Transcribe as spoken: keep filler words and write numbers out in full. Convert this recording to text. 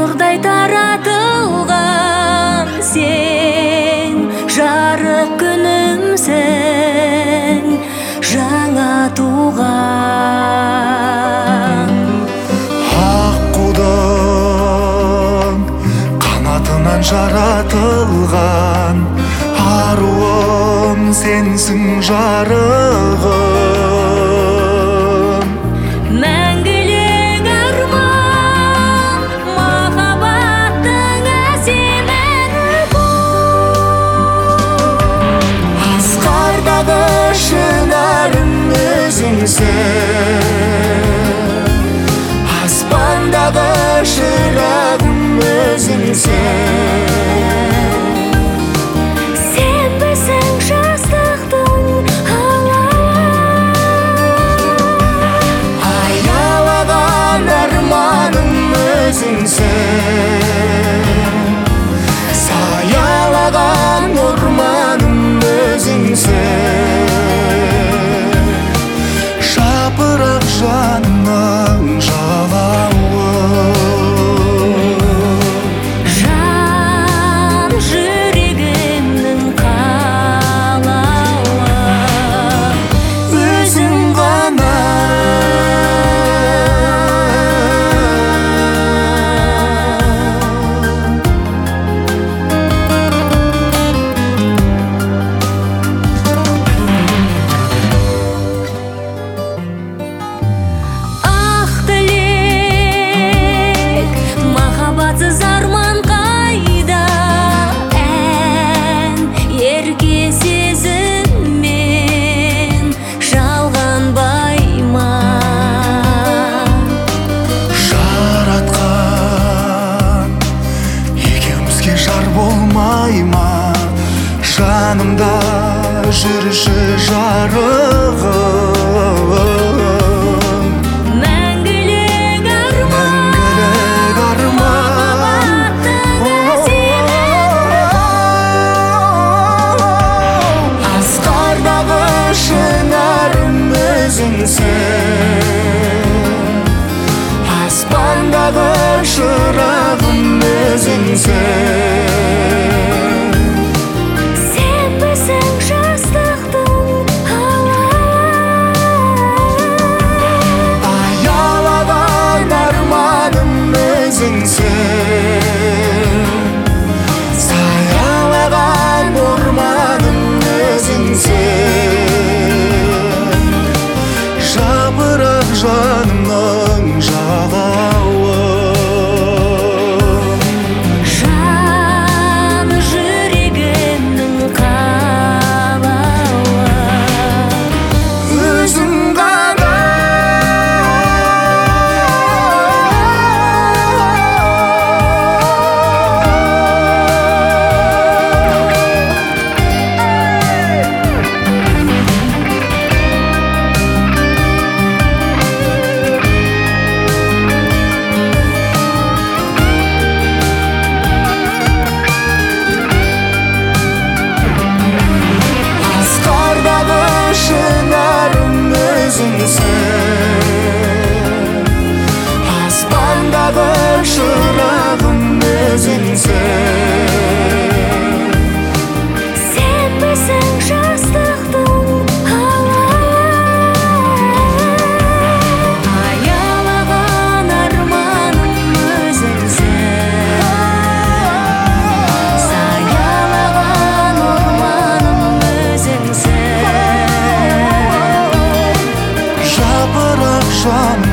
нұрдай таратылған, сен жарық күнімсің, жаңа туған. Аққудың қанатынан жаратылған, аруым сенсің жарығым. Мәңгілік арман, махаббаттың әсемі бұл. Асқардағы шынарым өзіңсің, аспандағы шырағым өзіңсің. Саялаған орманым өзіңсің, жапырақ жанымның жалауы. Жан жүрегімнің қалауы, өзің ғана. Махаббатсыз арман қайда, ән ерке сезіммен жалғанбай ма? Жаратқан екеумізге жар болмай ма? Жанымда жүрші жарығым. Аспандағы шырағым өзіңсің. Сен біздің жастықтың алауы, аялаған арманым өзіңсің, саялаған орманым өзіңсің, жапырақ жанымның жалауы. жан жүрегімнің қалауы, өзің ғана. Аспандағы шырағым өзіңсің. сен біздің жастықтың алауы, аялаған арманым өзіңсің, саялаған орманым өзіңсің, жапырақ жан